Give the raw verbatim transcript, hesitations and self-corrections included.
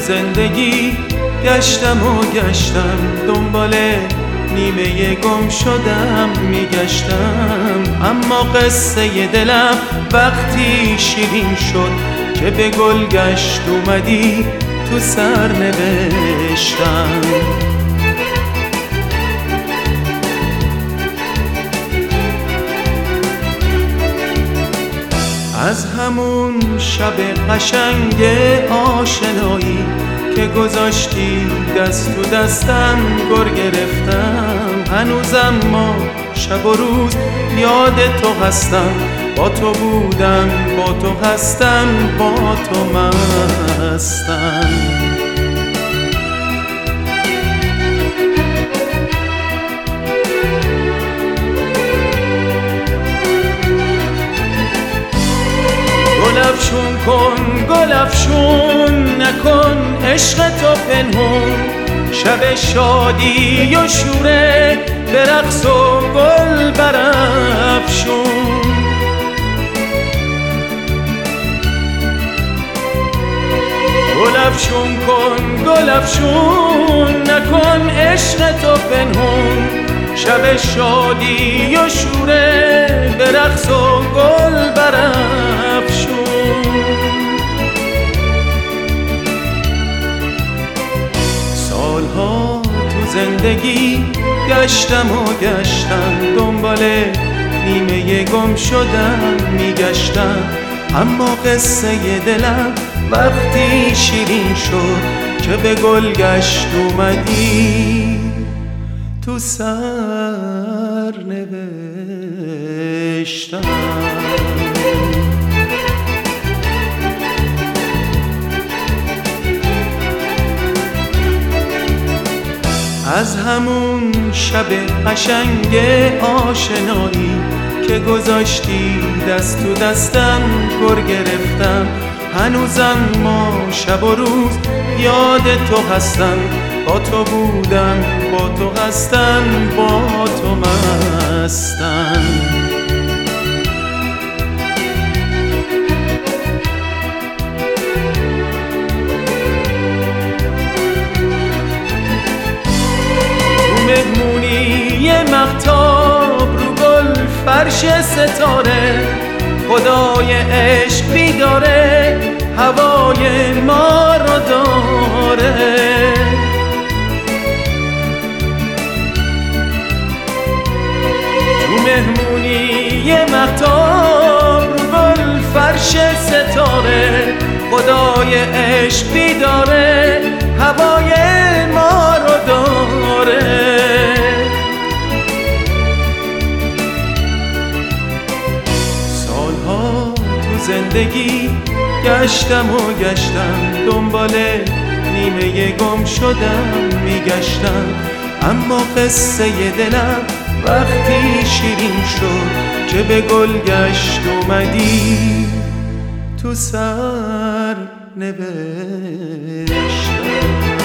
زندگی گشتم و گشتم، دنبال نیمه گم شدم میگشتم. اما قصه دلم وقتی شیرین شد که به گل گشت اومدی تو سر نوشتم. از همون شب قشنگ آشنایی که گذاشتی دست تو دستم گر گرفتم. هنوزم ما شب و روز یاد تو هستم، با تو بودم با تو هستم با تو مستم. گلفشون کن گلفشون نکن عشق تو پنهون، شب شادی و شوره به رقص و گل برافشون. گلفشون کن گلفشون نکن عشق تو پنهون، شب شادی و شوره به رقص و گل برافشون. سالها تو زندگی گشتم و گشتم، دنبال نیمه گم شدم میگشتم. اما قصه دلم وقتی شیرین شد که به گل گشت اومدی تو سر نوشتم. از همون شب قشنگ آشنایی که گذاشتی دست تو دستم گر گرفتم. هنوزم ما شب و روز یاد تو هستم، با تو بودم با تو هستم با تو مستم. مهمونی مغتاب رو گل فرش ستاره، خدای عشق بیداره هوای ما رو داره. تو مهمونی مغتاب رو گل فرش ستاره، خدای عشق بیداره هوای ما رو داره. سالها تو زندگی گشتم و گشتم، دنبال نیمه گم شدم میگشتم. اما قصه دلم وقتی شیرین شد که به گل گشت اومدی تو سر نوشتم.